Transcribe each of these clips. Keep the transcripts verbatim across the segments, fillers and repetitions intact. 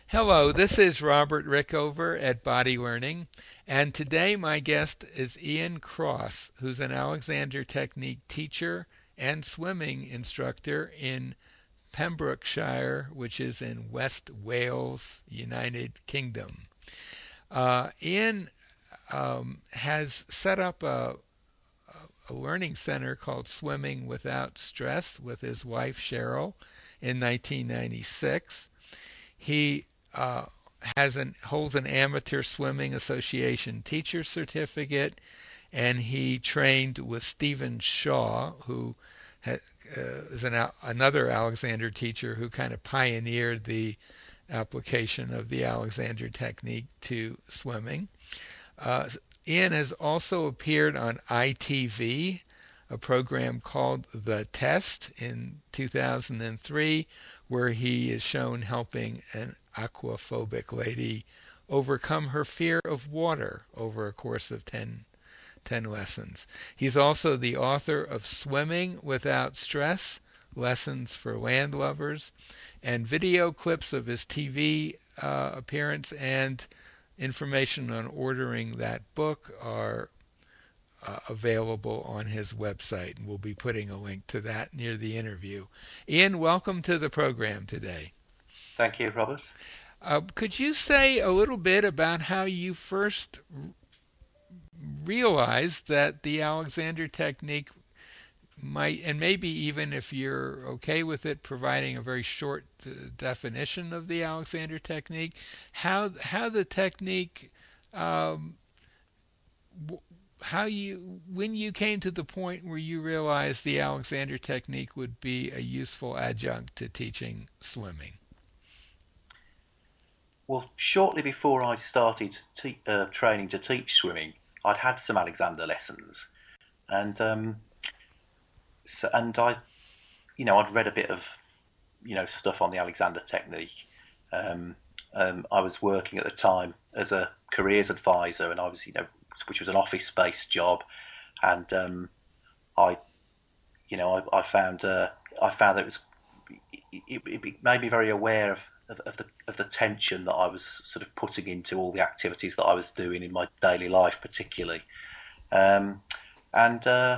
Hello, this is Robert Rickover at Body Learning, and today my guest is Ian Cross, who's an Alexander Technique teacher and swimming instructor in Pembrokeshire, which is in West Wales, United Kingdom. Uh, Ian um, has set up a, a learning center called Swimming Without Stress with his wife Cheryl in nineteen ninety-six. He uh, has an holds an amateur swimming association teacher certificate, and he trained with Stephen Shaw, who ha, uh, is an, another Alexander teacher who kind of pioneered the application of the Alexander technique to swimming. Uh, Ian has also appeared on I T V, a program called The Test in two thousand three, where he is shown helping an aquaphobic lady overcome her fear of water over a course of ten, ten lessons. He's also the author of Swimming Without Stress, Lessons for Land Lovers, and video clips of his T V uh, appearance and information on ordering that book are uh, available on his website, and we'll be putting a link to that near the interview. Ian, welcome to the program today. Thank you, Robert. Uh, could you say a little bit about how you first realized that the Alexander technique might, and maybe even if you're okay with it, providing a very short uh, definition of the Alexander technique, how how the technique, um, how you when you came to the point where you realized the Alexander technique would be a useful adjunct to teaching swimming. Well, shortly before I started te- uh, training to teach swimming, I'd had some Alexander lessons, and um, so, and I, you know, I'd read a bit of, you know, stuff on the Alexander technique. Um, um, I was working at the time as a careers advisor, and I was, you know, which was an office-based job, and um, I, you know, I, I found uh, I found that it was it, it made me very aware of, of, of the of the tension that I was sort of putting into all the activities that I was doing in my daily life, particularly. Um, and uh,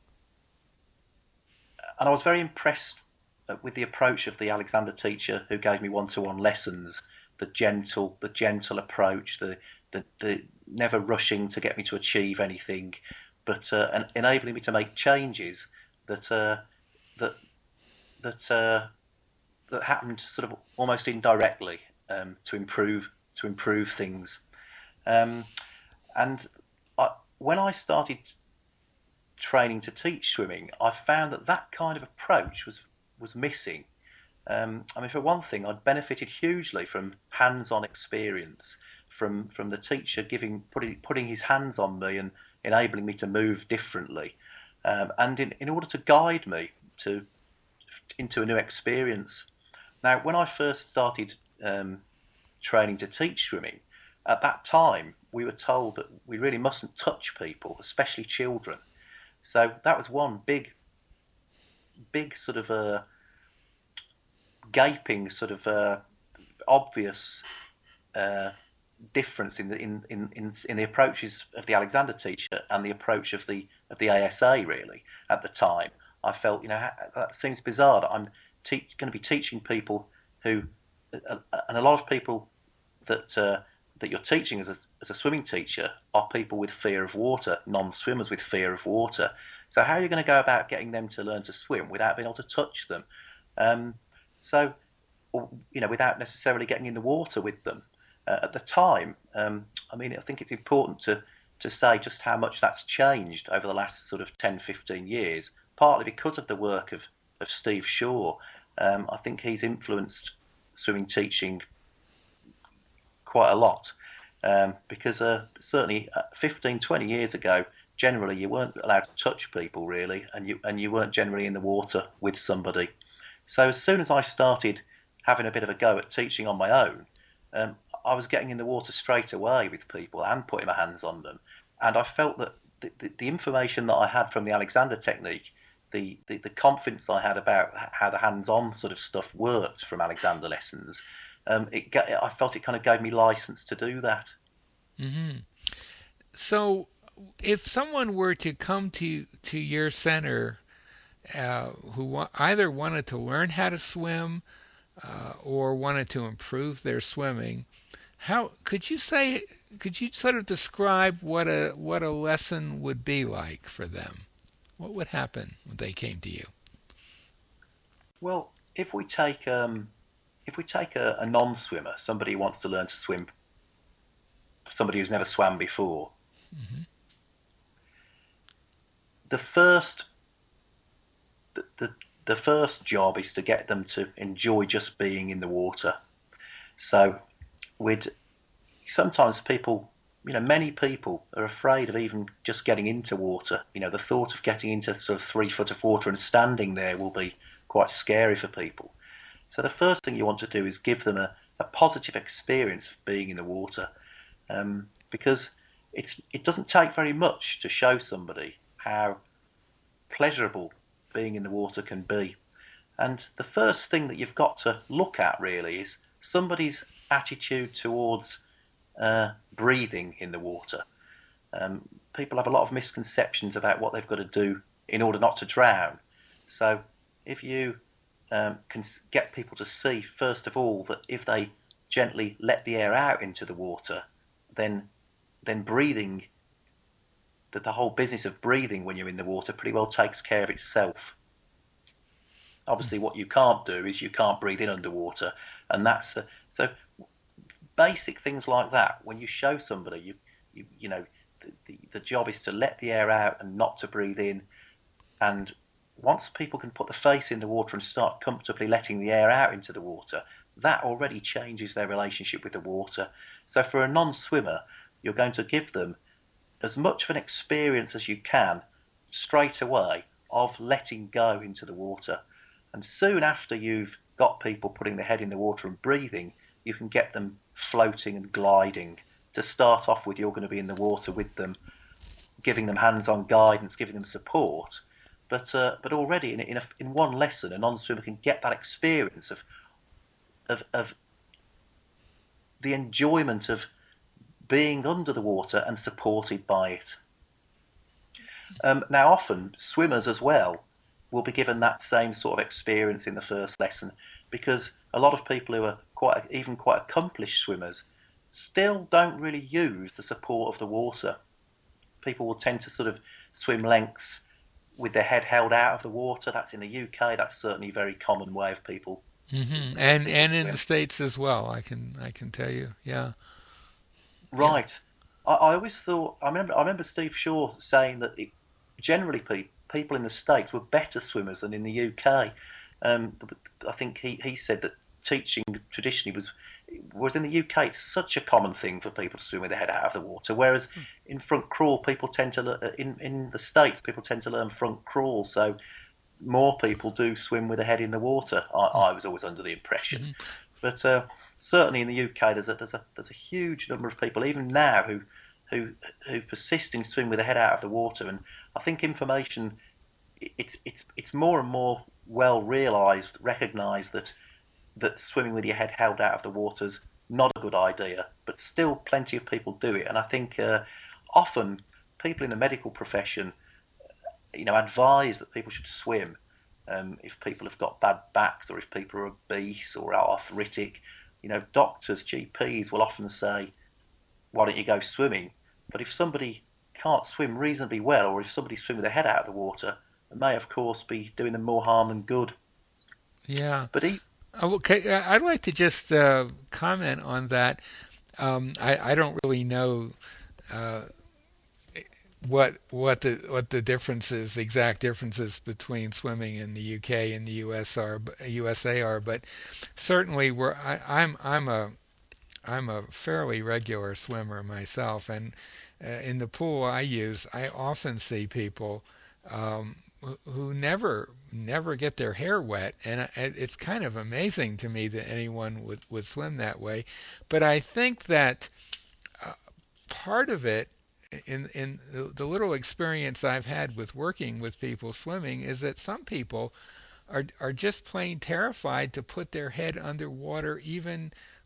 and I was very impressed with the approach of the Alexander teacher who gave me one-to-one lessons. The gentle, the gentle approach, the the, the never rushing to get me to achieve anything, but uh, and enabling me to make changes that uh, that that uh, that happened sort of almost indirectly um, to improve to improve things. Um, and I, when I started training to teach swimming, I found that that kind of approach was was missing. Um, I mean, for one thing, I'd benefited hugely from hands-on experience, from from the teacher giving putting putting his hands on me and enabling me to move differently, um, and in, in order to guide me to into a new experience. Now, when I first started um, training to teach swimming, at that time we were told that we really mustn't touch people, especially children. So that was one big, big sort of a gaping, sort of a obvious uh, difference in the in, in, in, in the approaches of the Alexander teacher and the approach of the of the A S A really at the time. I felt, you know, that seems bizarre that I'm te- going to be teaching people who, uh, and a lot of people that uh, that you're teaching as a as a swimming teacher are people with fear of water, non-swimmers with fear of water. So how are you going to go about getting them to learn to swim without being able to touch them? Um, so, or, you know, without necessarily getting in the water with them. Uh, at the time, um, I mean, I think it's important to to say just how much that's changed over the last sort of ten, fifteen years, partly because of the work of, of Steve Shaw. Um, I think he's influenced swimming teaching quite a lot um, because uh, certainly uh, fifteen, twenty years ago, generally you weren't allowed to touch people really, and you and you weren't generally in the water with somebody. So as soon as I started having a bit of a go at teaching on my own, um, I was getting in the water straight away with people and putting my hands on them, and I felt that the, the, the information that I had from the Alexander technique, the, the, the confidence I had about how the hands-on sort of stuff worked from Alexander lessons, um, it I felt it kind of gave me license to do that. Hmm. So, if someone were to come to to your center uh, who wa- either wanted to learn how to swim uh, or wanted to improve their swimming, how could you say? Could you sort of describe what a what a lesson would be like for them? What would happen when they came to you? Well, if we take um, if we take a, a non-swimmer, somebody who wants to learn to swim, somebody who's never swam before, Hmm. the first the, the the first job is to get them to enjoy just being in the water. So we'd sometimes people, you know, many people are afraid of even just getting into water. You know, the thought of getting into sort of three foot of water and standing there will be quite scary for people. So the first thing you want to do is give them a, a positive experience of being in the water, um, because it's it doesn't take very much to show somebody how pleasurable being in the water can be. And the first thing that you've got to look at really is somebody's attitude towards uh, breathing in the water. Um, people have a lot of misconceptions about what they've got to do in order not to drown. So if you um, can get people to see, first of all, that if they gently let the air out into the water, then then breathing, that the whole business of breathing when you're in the water pretty well takes care of itself. Obviously, what you can't do is you can't breathe in underwater, and that's uh, so basic things like that. When you show somebody, you you you know, the, the the job is to let the air out and not to breathe in. And once people can put the face in the water and start comfortably letting the air out into the water, that already changes their relationship with the water. So for a non-swimmer, you're going to give them as much of an experience as you can straight away of letting go into the water. And soon after you've got people putting their head in the water and breathing, you can get them floating and gliding. To start off with, you're going to be in the water with them, giving them hands-on guidance, giving them support. But uh, but already in in, a, in one lesson, a non-swimmer can get that experience of, of of the enjoyment of being under the water and supported by it. Um, now, often swimmers as well will be given that same sort of experience in the first lesson, because a lot of people who are quite even quite accomplished swimmers still don't really use the support of the water. People will tend to sort of swim lengths with their head held out of the water. That's in the U K. That's certainly a very common way of people Hmm. And people and in the swim. states as well. I can I can tell you. Yeah. Yeah. Right. I, I always thought. I remember. I remember Steve Shaw saying that it, generally pe- people in the States were better swimmers than in the U K. Um, I think he, he said that teaching traditionally was whereas in the U K it's such a common thing for people to swim with their head out of the water, whereas in front crawl people tend to learn, in in the States people tend to learn front crawl, so more people do swim with their head in the water. I, I was always under the impression, Hmm. but uh, certainly in the U K, there's a there's a there's a huge number of people even now who who who persist in swimming with their head out of the water, and I think information it's it's it's more and more well realised, recognised that that swimming with your head held out of the water's not a good idea, but still plenty of people do it, and I think uh, often people in the medical profession, you know, advise that people should swim um, if people have got bad backs or if people are obese or arthritic. You know, doctors, G Ps will often say, "Why don't you go swimming?" But if somebody can't swim reasonably well, or if somebody's swimming with their head out of the water, it may, of course, be doing them more harm than good. Yeah. But he, Okay. I'd like to just uh, comment on that. Um, I I don't really know uh, what what the what the differences, exact differences between swimming in the U K and the U S are, U S A are, but certainly we're I, I'm I'm a I'm a fairly regular swimmer myself, and uh, in the pool I use, I often see people um, who never never get their hair wet, and it's kind of amazing to me that anyone would would swim that way. But I think that uh, part of it in in the little experience I've had with working with people swimming is that some people are are just plain terrified to put their head underwater even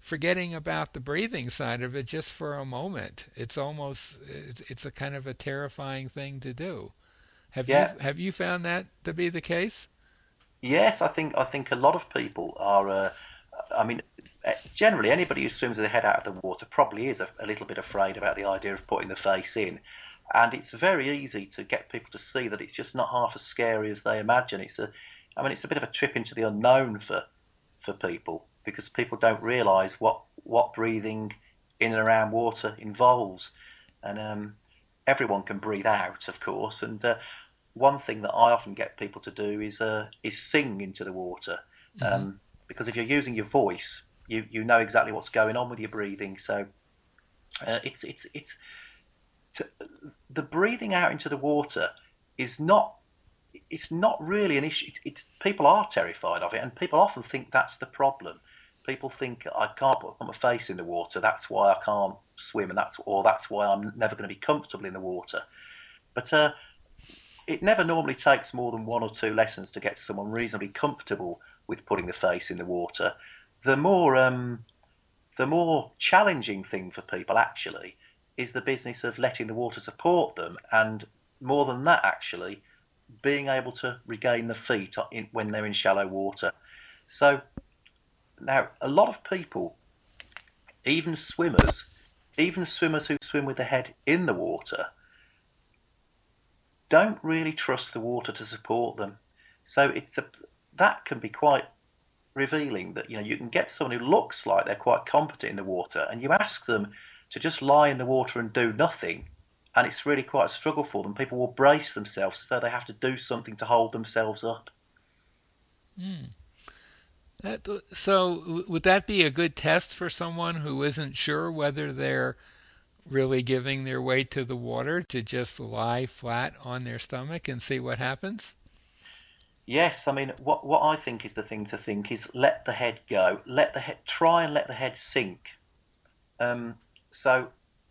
forgetting about the breathing side of it just for a moment. It's almost it's, it's a kind of a terrifying thing to do. Have you Yeah, have you found that to be the case? yes, I think I think a lot of people are. Uh, I mean, eh, generally anybody who swims with their head out of the water probably is a, a little bit afraid about the idea of putting the face in, and it's very easy to get people to see that it's just not half as scary as they imagine. It's a, I mean, it's a bit of a trip into the unknown for for people because people don't realise what what breathing in and around water involves, and um, everyone can breathe out, of course, and uh, one thing that I often get people to do is uh, is sing into the water, Mm-hmm. um, because if you're using your voice, you you know exactly what's going on with your breathing. So uh, it's it's it's to, the breathing out into the water is not it's not really an issue. It, it, people are terrified of it, and people often think that's the problem. People think I can't put my face in the water. That's why I can't swim, and that's or that's why I'm never going to be comfortable in the water. But uh, it never normally takes more than one or two lessons to get someone reasonably comfortable with putting the face in the water. The more um, the more challenging thing for people actually is the business of letting the water support them, and more than that, actually, being able to regain the feet in, when they're in shallow water. So now a lot of people, even swimmers, even swimmers who swim with their head in the water, don't really trust the water to support them. So it's a that can be quite revealing that you know you can get someone who looks like they're quite competent in the water, and you ask them to just lie in the water and do nothing, and it's really quite a struggle for them. People will brace themselves as though they have to do something to hold themselves up. Mm. That, so would that be a good test for someone who isn't sure whether they're really giving their weight to the water to just lie flat on their stomach and see what happens? Yes, I mean what what I think is the thing to think is let the head go, let the head try and let the head sink. Um, so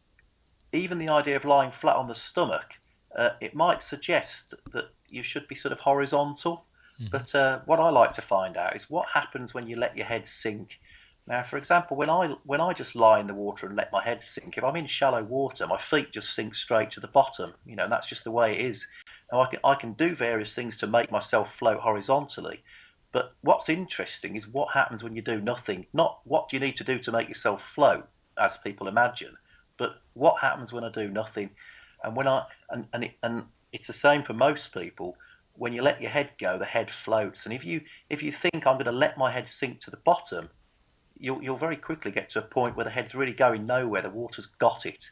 even the idea of lying flat on the stomach, uh, it might suggest that you should be sort of horizontal. Mm-hmm. But uh, what I like to find out is what happens when you let your head sink. Now, for example, when I when I just lie in the water and let my head sink, if I'm in shallow water, my feet just sink straight to the bottom. You know, and that's just the way it is. Now, I can I can do various things to make myself float horizontally, but what's interesting is what happens when you do nothing. Not what do you need to do to make yourself float, as people imagine, but what happens when I do nothing? And when I and and, it, and it's the same for most people. When you let your head go, the head floats. And if you if you think I'm going to let my head sink to the bottom, you'll you'll very quickly get to a point where the head's really going nowhere. The water's got it.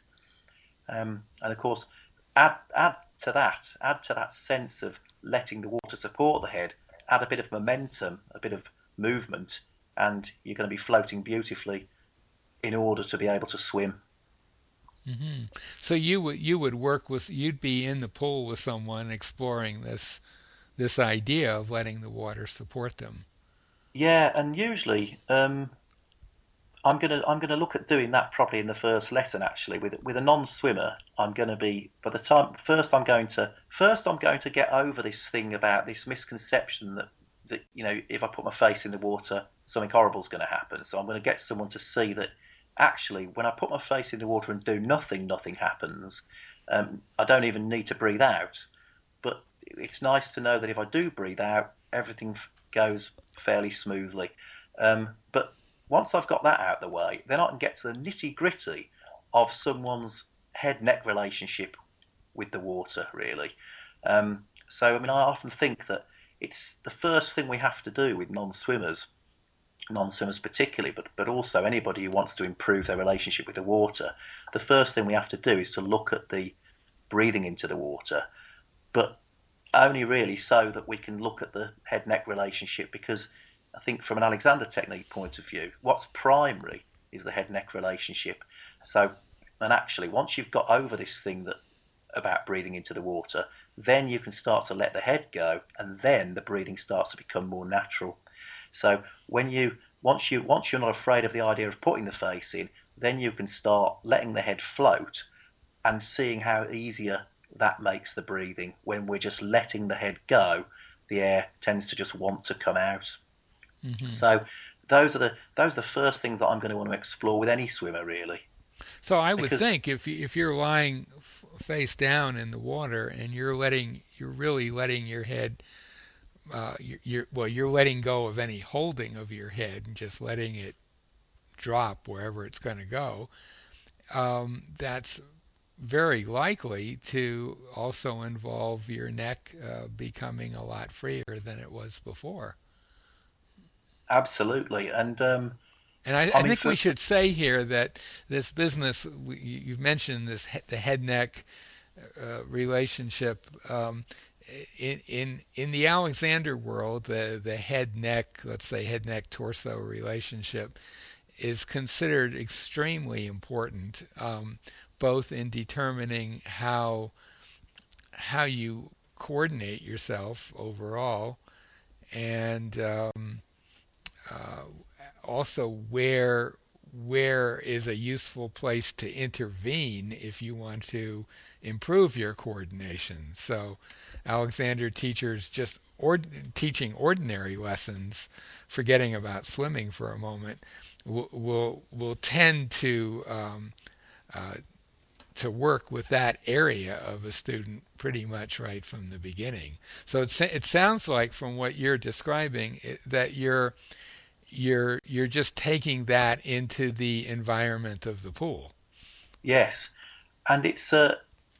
Um, and of course, add add to that, add to that sense of letting the water support the head. Add a bit of momentum, a bit of movement, and you're going to be floating beautifully in order to be able to swim. Mm-hmm. So you would you would work with you'd be in the pool with someone exploring this this idea of letting the water support them. Yeah, and usually um, I'm gonna I'm gonna look at doing that probably in the first lesson actually with with a non-swimmer. I'm gonna be by the time first I'm going to first I'm going to get over this thing about this misconception that that you know if I put my face in the water something horrible is going to happen. So I'm going to get someone to see that actually when I put my face in the water and do nothing, nothing happens. Um, I don't even need to breathe out. But it's nice to know that if I do breathe out, everything goes fairly smoothly. Um, but once I've got that out of the way, then I can get to the nitty gritty of someone's head neck relationship with the water, really. Um, so, I mean, I often think that it's the first thing we have to do with non swimmers, non swimmers particularly, but, but also anybody who wants to improve their relationship with the water. The first thing we have to do is to look at the breathing into the water, but only really so that we can look at the head neck relationship because I think from an Alexander technique point of view, what's primary is the head neck relationship. So, and actually, once you've got over this thing that about breathing into the water, then you can start to let the head go, and then the breathing starts to become more natural. So when you once you once you're not afraid of the idea of putting the face in, then you can start letting the head float and seeing how easier that makes the breathing. When we're just letting the head go, the air tends to just want to come out. Mm-hmm. So those are the those are the first things that I'm going to want to explore with any swimmer, really. So I would Because think if you, if you're lying f- face down in the water and you're letting you're really letting your head uh, you're, you're well you're letting go of any holding of your head and just letting it drop wherever it's going to go. Um, that's very likely to also involve your neck uh, becoming a lot freer than it was before. absolutely, and um, And I, I I mean, think we for should say here that this business, we, you've mentioned this, the head neck uh, relationship. Um, in in in the Alexander world, the the head neck, let's say head neck torso relationship, is considered extremely important, um, both in determining how how you coordinate yourself overall, and um, uh, also where where is a useful place to intervene if you want to improve your coordination. So Alexander teachers just ord- teaching ordinary lessons, forgetting about swimming for a moment, will will, will tend to um, uh, to work with that area of a student pretty much right from the beginning. So it, it sounds like from what you're describing it, that you're you're you're just taking that into the environment of the pool. yes, and it's uh,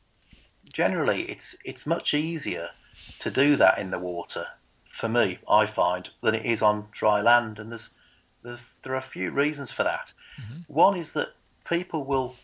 generally it's it's much easier to do that in the water for me, I find, than it is on dry land, and there's there's there are a few reasons for that. Mm-hmm. One is that people will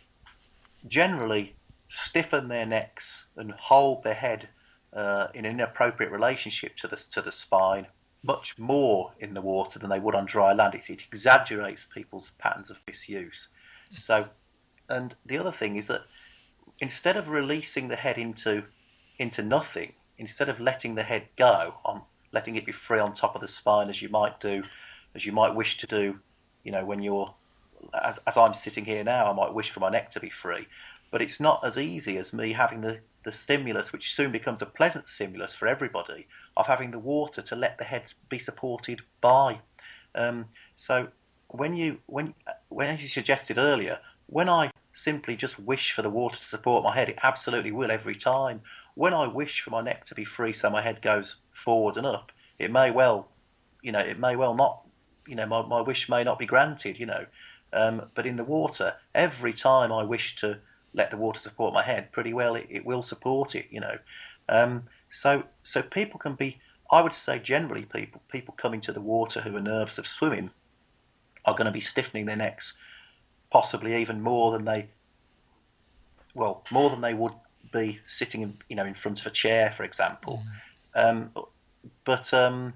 generally stiffen their necks and hold their head uh, in an inappropriate relationship to the to the spine much more in the water than they would on dry land. It, it exaggerates people's patterns of misuse. So, and the other thing is that instead of releasing the head into into nothing, instead of letting the head go on, letting it be free on top of the spine as you might do, as you might wish to do, you know, when you're as, as I'm sitting here now, I might wish for my neck to be free, but it's not as easy as me having the, the stimulus, which soon becomes a pleasant stimulus for everybody, of having the water to let the head be supported by. Um, so when you when when as you suggested earlier, when I simply just wish for the water to support my head, it absolutely will every time. When I wish for my neck to be free so my head goes forward and up, it may well, you know, it may well not, you know, my, my wish may not be granted, you know. Um, but in the water, every time I wish to let the water support my head, pretty well it, it will support it, you know. Um, so so people can be, I would say generally people people coming to the water who are nervous of swimming are going to be stiffening their necks possibly even more than they well more than they would be sitting in, you know, in front of a chair, for example. Mm. Um, but um,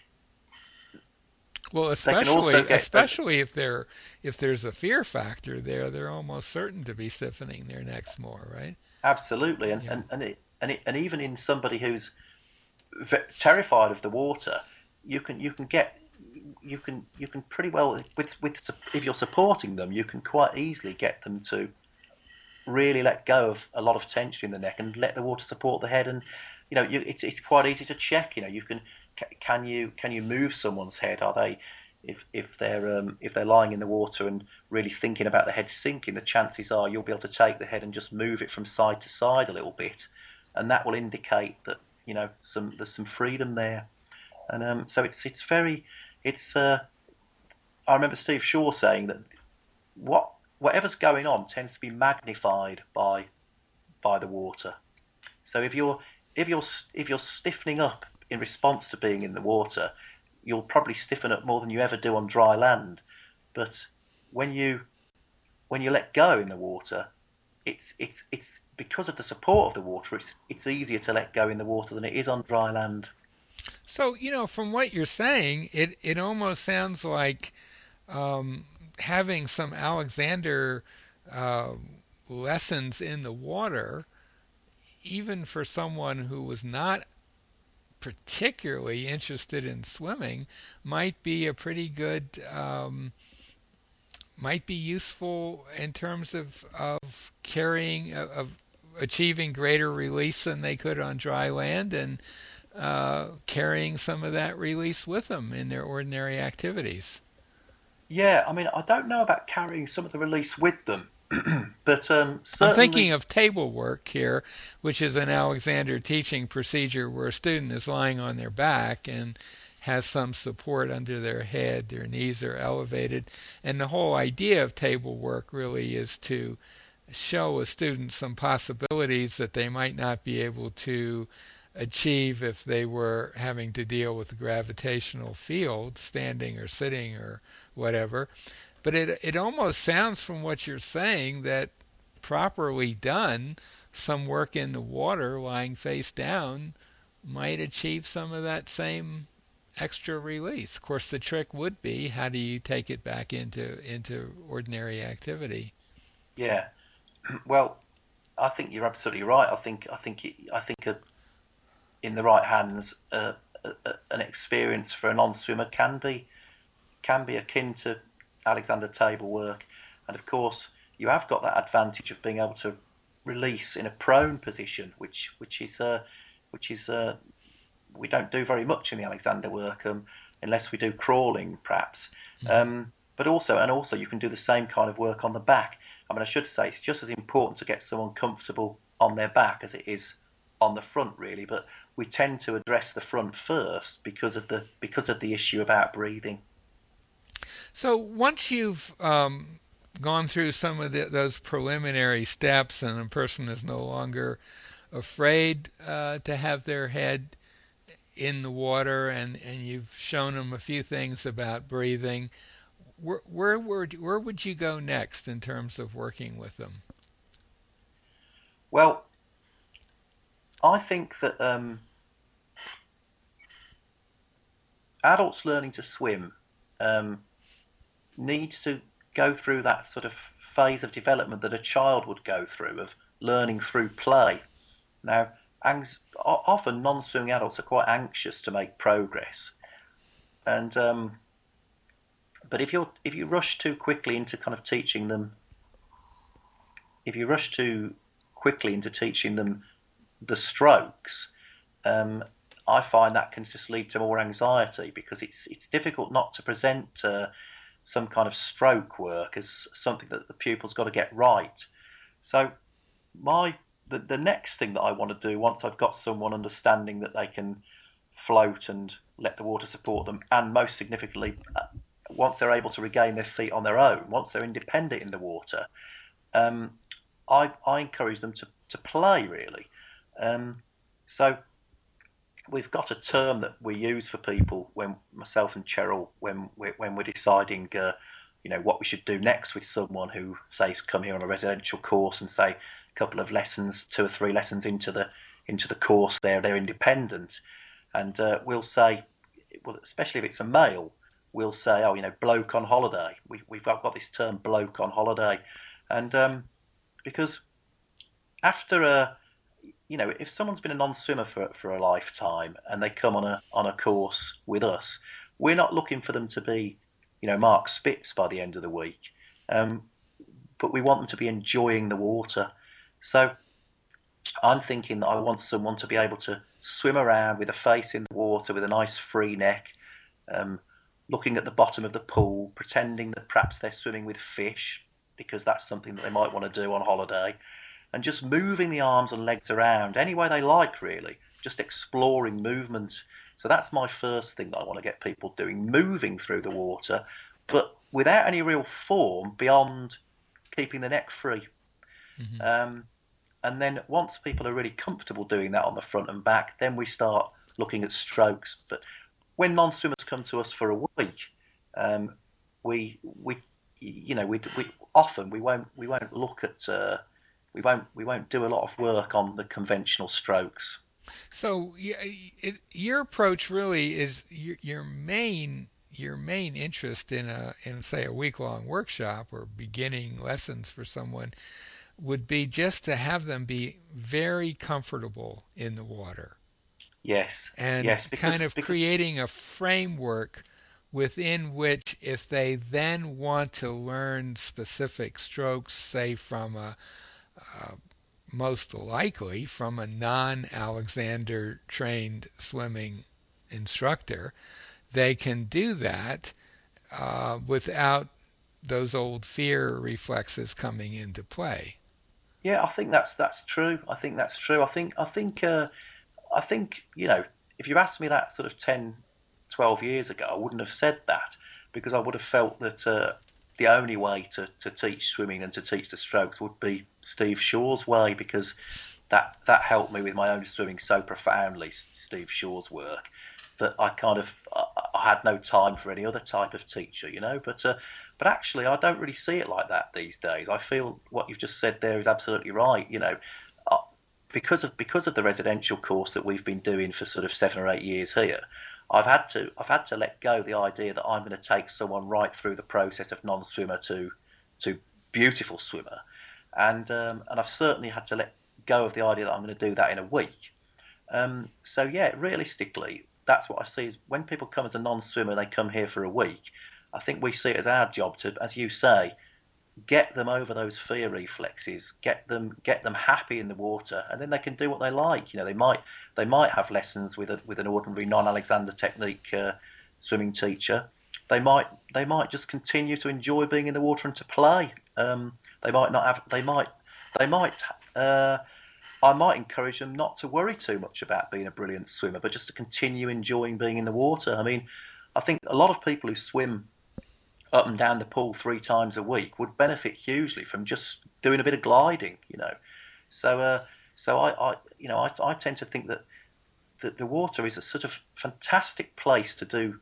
Well, they can also especially get uh, especially if there if there's a fear factor there, they're almost certain to be stiffening their necks more, right? absolutely, and Yeah. and and, it, and, it, and even in somebody who's terrified of the water, you can you can get you can you can pretty well with with if you're supporting them, you can quite easily get them to really let go of a lot of tension in the neck and let the water support the head. And you know, you, it's it's quite easy to check. You know, you can can you can you move someone's head? Are they if if they're um, if they're lying in the water and really thinking about the head sinking, the chances are you'll be able to take the head and just move it from side to side a little bit, and that will indicate that, you know, some there's some freedom there. And um, so it's it's very it's uh, I remember Steve Shaw saying that what whatever's going on tends to be magnified by by the water. So if you're if you're if you're stiffening up in response to being in the water, you'll probably stiffen up more than you ever do on dry land. But when you when you let go in the water, it's it's it's because of the support of the water. It's it's easier to let go in the water than it is on dry land. So, you know, from what you're saying, it it almost sounds like um, having some Alexander uh, lessons in the water, even for someone who was not particularly interested in swimming, might be a pretty good um, might be useful in terms of of carrying of achieving greater release than they could on dry land, and uh, carrying some of that release with them in their ordinary activities. Yeah, I mean, I don't know about carrying some of the release with them, but um, I'm thinking certainly, of table work here, which is an Alexander teaching procedure where a student is lying on their back and has some support under their head, their knees are elevated. And the whole idea of table work really is to show a student some possibilities that they might not be able to achieve if they were having to deal with the gravitational field, standing or sitting or whatever. But it it almost sounds from what you're saying that properly done, some work in the water lying face down might achieve some of that same extra release. Of course, the trick would be how do you take it back into into ordinary activity? yeah. Well, I think you're absolutely right. I think I think it, I think a, in the right hands, uh, a, a, an experience for a non-swimmer can be can be akin to Alexander table work, and of course you have got that advantage of being able to release in a prone position, which which is uh, which is uh, we don't do very much in the Alexander work, um, unless we do crawling, perhaps. Mm-hmm. Um, but also, and also, you can do the same kind of work on the back. I mean, I should say it's just as important to get someone comfortable on their back as it is on the front, really. But we tend to address the front first because of the because of the issue about breathing. So once you've um, gone through some of the, those preliminary steps and a person is no longer afraid uh, to have their head in the water and, and you've shown them a few things about breathing, where, where, where, where would you go next in terms of working with them? Well, I think that um, adults learning to swim um, needs to go through that sort of phase of development that a child would go through of learning through play. Now, anx- often non-swimming adults are quite anxious to make progress, and um, but if you if you rush too quickly into kind of teaching them, if you rush too quickly into teaching them the strokes, um, I find that can just lead to more anxiety because it's it's difficult not to present uh, some kind of stroke work as something that the pupil's got to get right. So my the, the next thing that I want to do once I've got someone understanding that they can float and let the water support them, and most significantly, uh, once they're able to regain their feet on their own, once they're independent in the water, um, I, I encourage them to, to play really. Um, so we've got a term that we use for people when myself and Cheryl when we're, when we're deciding uh, you know what we should do next with someone who say has come here on a residential course and say a couple of lessons, two or three lessons into the into the course there they're independent, and uh, we'll say, well, especially if it's a male, we'll say, oh, you know, bloke on holiday. We, we've got, got this term bloke on holiday, and um, because after a you know, if someone's been a non-swimmer for for a lifetime and they come on a on a course with us, we're not looking for them to be, you know, Mark Spitz by the end of the week, um, but we want them to be enjoying the water. So I'm thinking that I want someone to be able to swim around with a face in the water with a nice free neck, um, looking at the bottom of the pool, pretending that perhaps they're swimming with fish because that's something that they might want to do on holiday, and just moving the arms and legs around any way they like, really, just exploring movement. So that's my first thing that I want to get people doing, moving through the water, but without any real form beyond keeping the neck free. Mm-hmm. Um, and then once people are really comfortable doing that on the front and back, then we start looking at strokes. But when non-swimmers come to us for a week, um, we we you know we, we often we won't we won't look at uh, we won't we won't do a lot of work on the conventional strokes. So your approach really is your, your main your main interest in a in say a week long workshop or beginning lessons for someone would be just to have them be very comfortable in the water Yes, and yes, kind because of because creating a framework within which if they then want to learn specific strokes, say from a, a most likely from a non Alexander trained swimming instructor, they can do that uh, without those old fear reflexes coming into play. Yeah, I think that's that's true. I think that's true. I think I think uh, I think you know if you asked me that sort of ten, twelve years ago, I wouldn't have said that because I would have felt that uh, the only way to, to teach swimming and to teach the strokes would be Steve Shaw's way because that that helped me with my own swimming so profoundly, Steve Shaw's work, that I kind of I, I had no time for any other type of teacher, you know. But uh, but actually, I don't really see it like that these days. I feel what you've just said there is absolutely right. You know, uh, because of because of the residential course that we've been doing for sort of seven or eight years here, I've had to I've had to let go the idea that I'm going to take someone right through the process of non-swimmer to to beautiful swimmer, and um, and I've certainly had to let go of the idea that I'm going to do that in a week. Um, so yeah, realistically, that's what I see is when people come as a non-swimmer, they come here for a week. I think we see it as our job to, as you say, get them over those fear reflexes, get them get them happy in the water, and then they can do what they like. You know, they might they might have lessons with a, with an ordinary non-Alexander technique uh, swimming teacher. They might they might just continue to enjoy being in the water and to play. Um, they might not have they might they might uh, I might encourage them not to worry too much about being a brilliant swimmer, but just to continue enjoying being in the water. I mean, I think a lot of people who swim up and down the pool three times a week would benefit hugely from just doing a bit of gliding, you know. So, uh, so I, I, you know, I, I tend to think that, that the water is a sort of fantastic place to do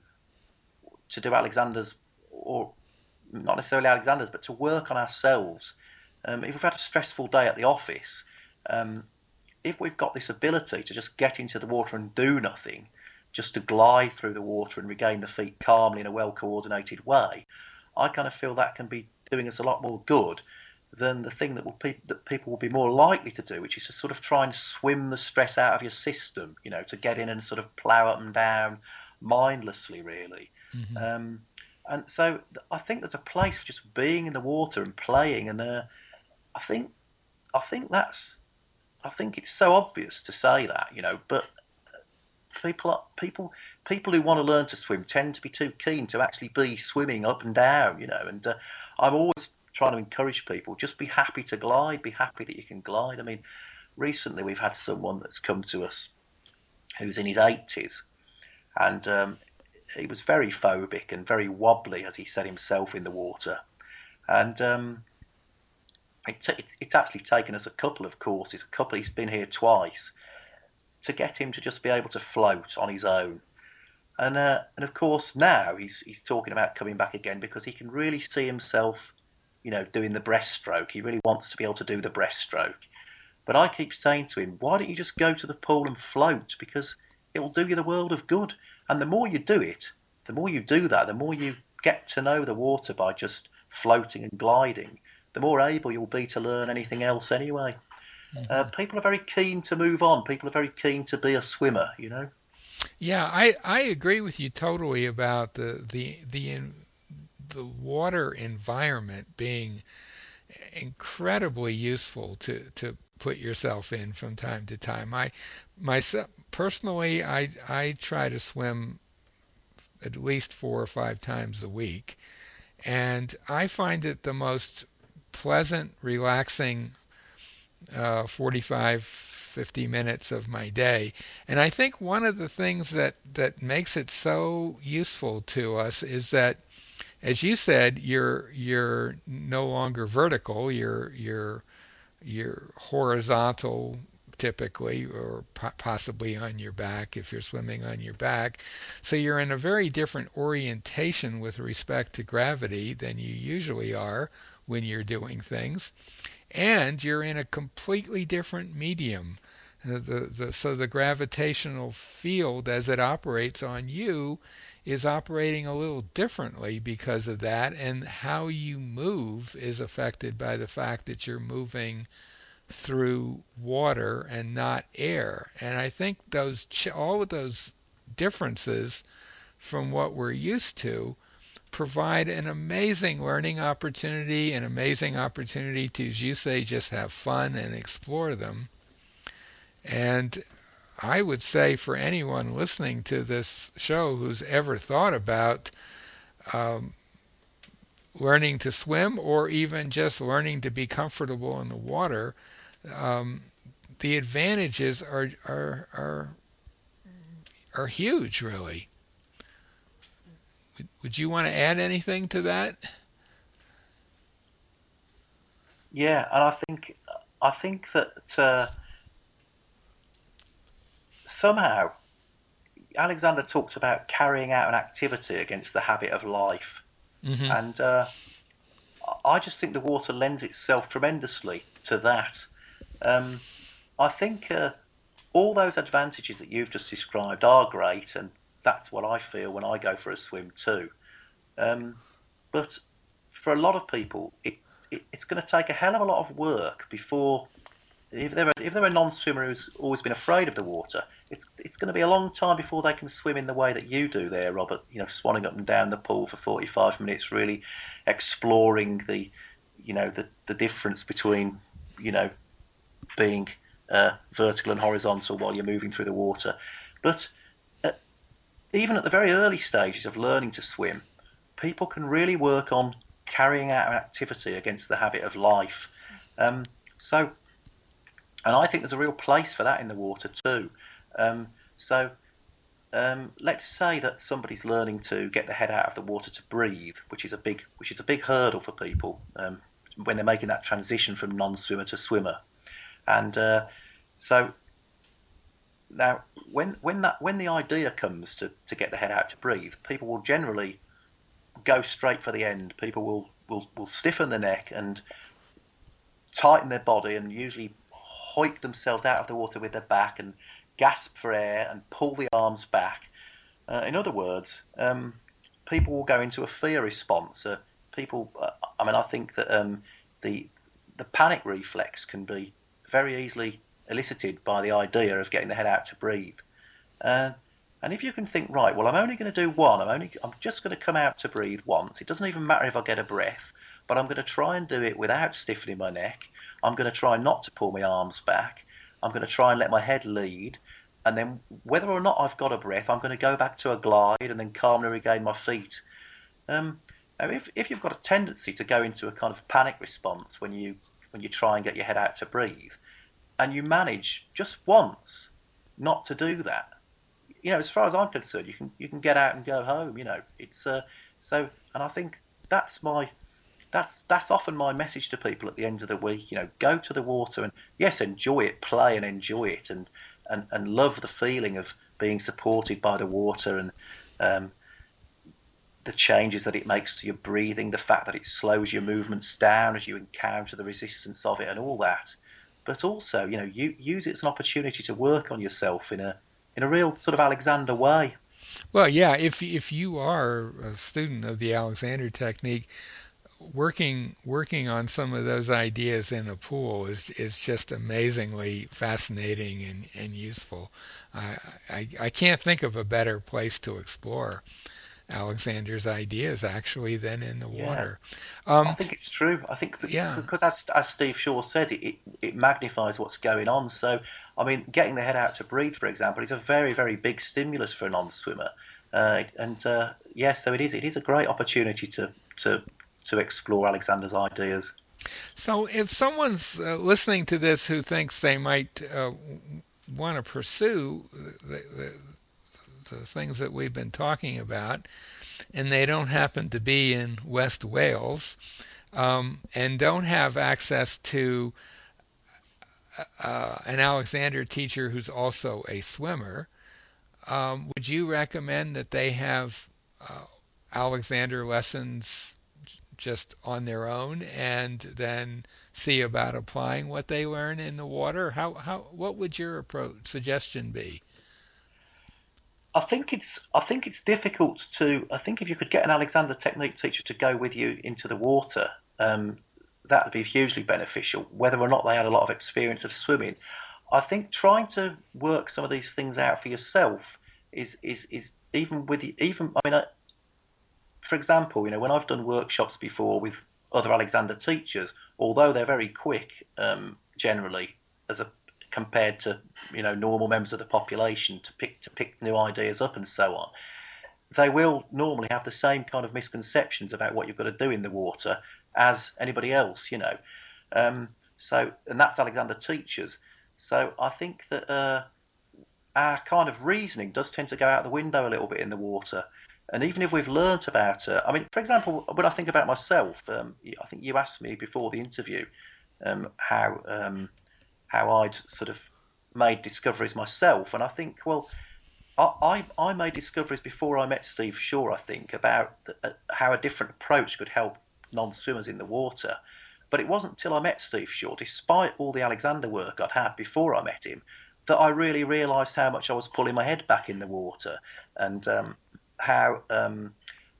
to do Alexander's, or not necessarily Alexander's, but to work on ourselves. Um, if we've had a stressful day at the office, um, if we've got this ability to just get into the water and do nothing, just to glide through the water and regain the feet calmly in a well-coordinated way, I kind of feel that can be doing us a lot more good than the thing that will pe- that people will be more likely to do, which is to sort of try and swim the stress out of your system, you know, to get in and sort of plough up and down mindlessly, really. Mm-hmm. Um, and so I think there's a place for just being in the water and playing, and uh, I think I think that's I think it's so obvious to say that, you know, but people people people who want to learn to swim tend to be too keen to actually be swimming up and down, you know. And uh, I'm always trying to encourage people, just be happy to glide, be happy that you can glide. I mean, recently we've had someone that's come to us who's in his eighties, and um, he was very phobic and very wobbly, as he said himself, in the water. And um, it t- it's, it's actually taken us a couple of courses, a couple. He's been here twice to get him to just be able to float on his own. And uh, and of course now he's he's talking about coming back again because he can really see himself, you know, doing the breaststroke. He really wants to be able to do the breaststroke. But I keep saying to him, why don't you just go to the pool and float? Because it will do you the world of good. And the more you do it, the more you do that, the more you get to know the water by just floating and gliding, the more able you'll be to learn anything else anyway. Uh, Mm-hmm. people are very keen to move on. People are very keen to be a swimmer, you know. Yeah, I, I agree with you totally about the the the in, the water environment being incredibly useful to, to put yourself in from time to time. I myself personally I I try to swim at least four or five times a week, and I find it the most pleasant, relaxing uh, forty-five, fifty minutes of my day. And I think one of the things that, that makes it so useful to us is that, as you said, you're you're no longer vertical. You're you're you're horizontal typically, or po- possibly on your back if you're swimming on your back. So you're in a very different orientation with respect to gravity than you usually are when you're doing things, and you're in a completely different medium. Uh, The, the, so the gravitational field as it operates on you is operating a little differently because of that, and how you move is affected by the fact that you're moving through water and not air. And I think those all of those differences from what we're used to provide an amazing learning opportunity, an amazing opportunity to, as you say, just have fun and explore them. And I would say for anyone listening to this show who's ever thought about um, learning to swim or even just learning to be comfortable in the water, um, the advantages are are are are huge, really. Would, would you want to add anything to that? Yeah, and I think I think that uh, somehow Alexander talked about carrying out an activity against the habit of life, Mm-hmm. and uh, I just think the water lends itself tremendously to that. Um, I think uh, all those advantages that you've just described are great, and that's what I feel when I go for a swim too. Um, but for a lot of people, it, it it's going to take a hell of a lot of work before if they're a, if they're a non-swimmer who's always been afraid of the water, it's it's going to be a long time before they can swim in the way that you do there, Robert. You know, swanning up and down the pool for forty-five minutes, really exploring the, you know, the the difference between, you know, being uh, vertical and horizontal while you're moving through the water. But uh, even at the very early stages of learning to swim, people can really work on carrying out an activity against the habit of life. Um, so and I think there's a real place for that in the water too. Um, so um, let's say that somebody's learning to get the head out of the water to breathe, which is a big which is a big hurdle for people um, when they're making that transition from non-swimmer to swimmer. And uh, so now, when when that when the idea comes to, to get the head out to breathe, people will generally go straight for the end. People will will, will stiffen the neck and tighten their body and usually hoik themselves out of the water with their back and gasp for air and pull the arms back. Uh, in other words, um, people will go into a fear response. Uh, people, uh, I mean, I think that um, the the panic reflex can be very easily elicited by the idea of getting the head out to breathe. Uh, and if you can think, right, well, I'm only going to do one. I'm only, I'm just going to come out to breathe once. It doesn't even matter if I get a breath, but I'm going to try and do it without stiffening my neck. I'm going to try not to pull my arms back. I'm going to try and let my head lead. And then whether or not I've got a breath, I'm going to go back to a glide and then calmly regain my feet. Um, if, if you've got a tendency to go into a kind of panic response when you when you try and get your head out to breathe, and you manage just once not to do that, you know, as far as I'm concerned, you can you can get out and go home. You know, it's uh, so, and I think that's my that's that's often my message to people at the end of the week. You know, go to the water and yes, enjoy it, play and enjoy it, and and and love the feeling of being supported by the water and um, the changes that it makes to your breathing, the fact that it slows your movements down as you encounter the resistance of it, and all that. But also, you know, you use it as an opportunity to work on yourself in a in a real sort of Alexander way. Well, yeah, if if you are a student of the Alexander technique, working working on some of those ideas in a pool is is just amazingly fascinating and, and useful. I, I I can't think of a better place to explore Alexander's ideas actually than in the Yeah, water. I Um, think it's true. I think yeah, because as as Steve Shaw says, it, it it magnifies what's going on. So, I mean, getting the head out to breathe, for example, is a very very big stimulus for a non-swimmer. Uh, and uh, yeah, so it is it is a great opportunity to to to explore Alexander's ideas. so if someone's uh, listening to this who thinks they might uh, want to pursue the, the, the things that we've been talking about, and they don't happen to be in West Wales, um, and don't have access to uh, an Alexander teacher who's also a swimmer, um, would you recommend that they have uh, Alexander lessons just on their own and then see about applying what they learn in the water? How how what would your approach suggestion be? I think it's I think it's difficult to I think if you could get an Alexander technique teacher to go with you into the water, um, that would be hugely beneficial. Whether or not they had a lot of experience of swimming, I think trying to work some of these things out for yourself is is is even with the, even I mean, I, for example, you know, when I've done workshops before with other Alexander teachers, although they're very quick um, generally as a compared to you know normal members of the population to pick to pick new ideas up and so on, they will normally have the same kind of misconceptions about what you've got to do in the water as anybody else, you know. Um, so, and that's Alexander teaches. So I think that uh, our kind of reasoning does tend to go out the window a little bit in the water. And even if we've learnt about it, I mean, for example, when I think about myself, um, I think you asked me before the interview um, how um, how I'd sort of made discoveries myself, and I think, well, I, I, made discoveries before I met Steve Shaw, I think, about the, uh, how a different approach could help non-swimmers in the water. But it wasn't until I met Steve Shaw, despite all the Alexander work I'd had before I met him, that I really realised how much I was pulling my head back in the water, and um, how, um,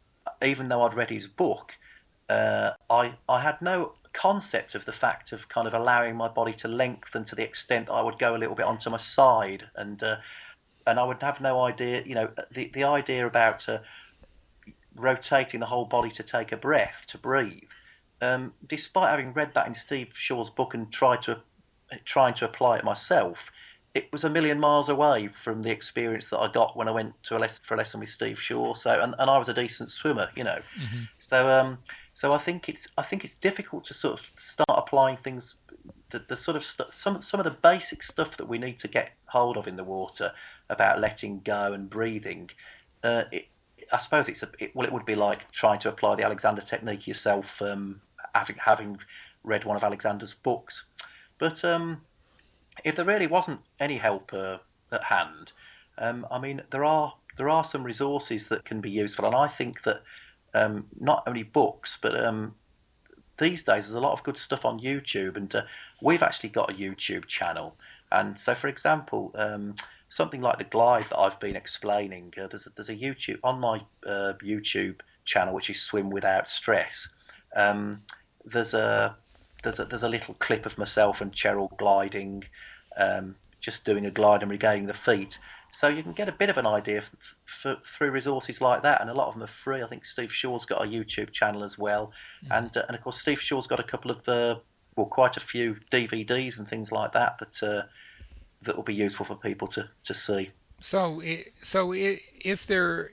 even though I'd read his book, uh, I, I had no concept of the fact of kind of allowing my body to lengthen to the extent I would go a little bit onto my side, and uh, and I would have no idea, you know, the, the idea about uh, rotating the whole body to take a breath, to breathe. Um, despite having read that in Steve Shaw's book and tried to trying to apply it myself, it was a million miles away from the experience that I got when I went to a lesson for a lesson with Steve Shaw. So, and, and I was a decent swimmer, you know. Mm-hmm. So, um, so I think it's I think it's difficult to sort of start applying things, the, the sort of st- some some of the basic stuff that we need to get hold of in the water about letting go and breathing. Uh, it, I suppose it's a it, well, it would be like trying to apply the Alexander technique yourself, um, having having read one of Alexander's books. But um, if there really wasn't any help uh, at hand, um, I mean, there are there are some resources that can be useful, and I think that um, not only books, but um, these days there's a lot of good stuff on YouTube, and uh, we've actually got a YouTube channel. And so, for example, um, something like the glide that I've been explaining, uh, there's a, there's a YouTube on my uh, YouTube channel, which is Swim Without Stress. Um, there's a there's a there's a little clip of myself and Cheryl gliding, um, just doing a glide and regaining the feet. So you can get a bit of an idea f- f- through resources like that, and a lot of them are free. I think Steve Shaw's got a YouTube channel as well, mm. and uh, and of course Steve Shaw's got a couple of uh, well, quite a few D V Ds and things like that that uh, that will be useful for people to, to see. So so if there,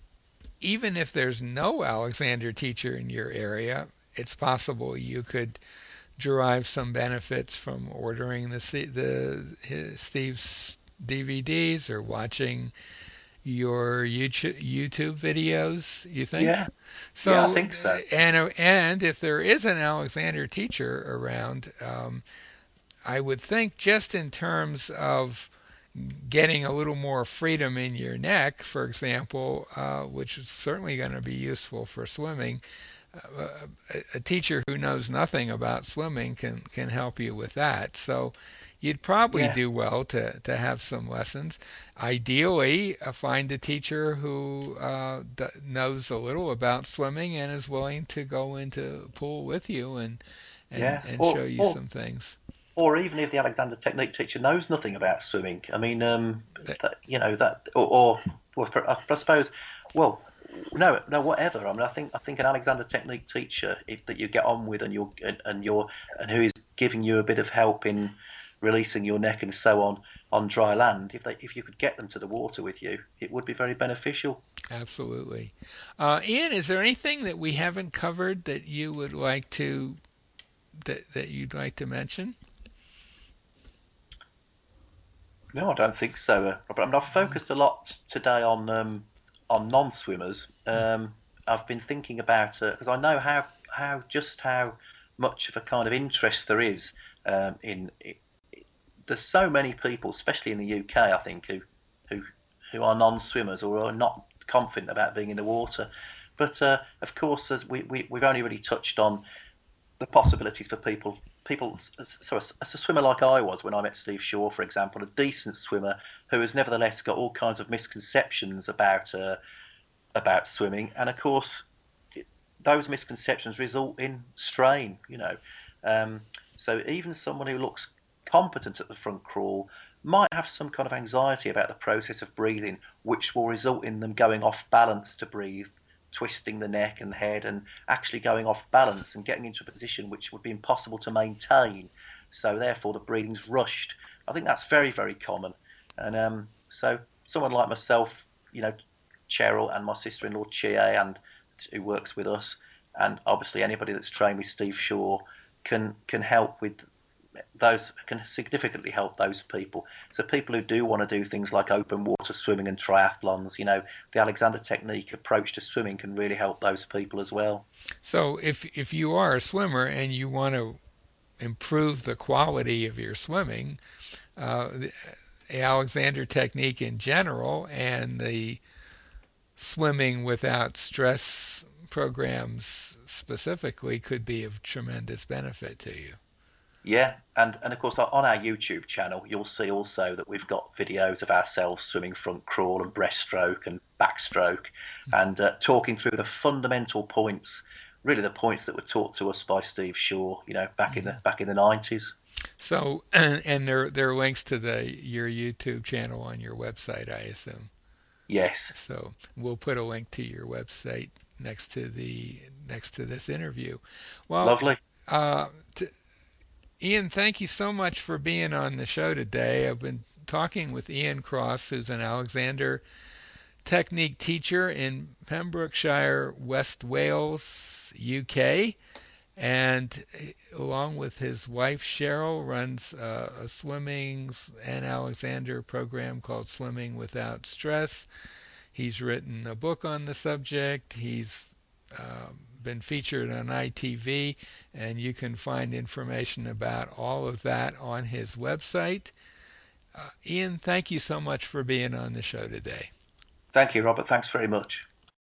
even if there's no Alexander teacher in your area, it's possible you could derive some benefits from ordering the the his, Steve's D V Ds or watching your YouTube YouTube videos, you think? Yeah. So, yeah, I think so. And and if there is an Alexander teacher around, um, I would think just in terms of getting a little more freedom in your neck, for example, uh, which is certainly going to be useful for swimming. Uh, a, a teacher who knows nothing about swimming can can help you with that. So you'd probably yeah. do well to, to have some lessons. Ideally, uh, find a teacher who uh, d- knows a little about swimming and is willing to go into a pool with you and and, yeah. and or, show you or, some things. Or even if the Alexander technique teacher knows nothing about swimming, I mean, um, But, that, you know that, or, or, or I suppose, well, no, no, whatever. I mean, I think I think an Alexander technique teacher if, that you get on with, and you're and, and you're and who is giving you a bit of help in releasing your neck and so on on dry land. If they if you could get them to the water with you, it would be very beneficial. Absolutely, uh, Ian. Is there anything that we haven't covered that you would like to that that you'd like to mention? No, I don't think so. Uh, Robert. I mean, I've focused a lot today on um, on non-swimmers. Um, I've been thinking about because uh, I know how how just how much of a kind of interest there is um, in. It, there's so many people, especially in the U K, I think, who who who are non-swimmers or are not confident about being in the water. But uh, of course, as we, we we've only really touched on the possibilities for people. People, so as a swimmer like I was when I met Steve Shaw, for example, a decent swimmer who has nevertheless got all kinds of misconceptions about uh, about swimming, and of course, those misconceptions result in strain. You know, um, so even someone who looks competent at the front crawl might have some kind of anxiety about the process of breathing, which will result in them going off balance to breathe, twisting the neck and head, and actually going off balance and getting into a position which would be impossible to maintain. So therefore, the breathing's rushed. I think that's very, very common. And um, so someone like myself, you know, Cheryl and my sister-in-law Chie, and who works with us, and obviously anybody that's trained with Steve Shaw can can help with those, can significantly help those people. So people who do want to do things like open water swimming and triathlons, you know, the Alexander Technique approach to swimming can really help those people as well. So if if you are a swimmer and you want to improve the quality of your swimming, uh, the Alexander Technique in general and the swimming without stress programs specifically could be of tremendous benefit to you. Yeah, and, and of course on our YouTube channel you'll see also that we've got videos of ourselves swimming front crawl and breaststroke and backstroke, and uh, talking through the fundamental points, really the points that were taught to us by Steve Shaw, you know, back in the back in the nineties. So, and, and there there are links to the your YouTube channel on your website, I assume. Yes. So we'll put a link to your website next to the next to this interview. Well, Lovely. Uh, t- Ian, thank you so much for being on the show today. I've been talking with Ian Cross, who's an Alexander Technique teacher in Pembrokeshire, West Wales, U K, and along with his wife Cheryl runs uh, a swimming and Alexander program called Swimming Without Stress. He's written a book on the subject. He's uh, been featured on I T V, and you can find information about all of that on his website. Uh, Ian, thank you so much for being on the show today. Thank you, Robert. Thanks very much.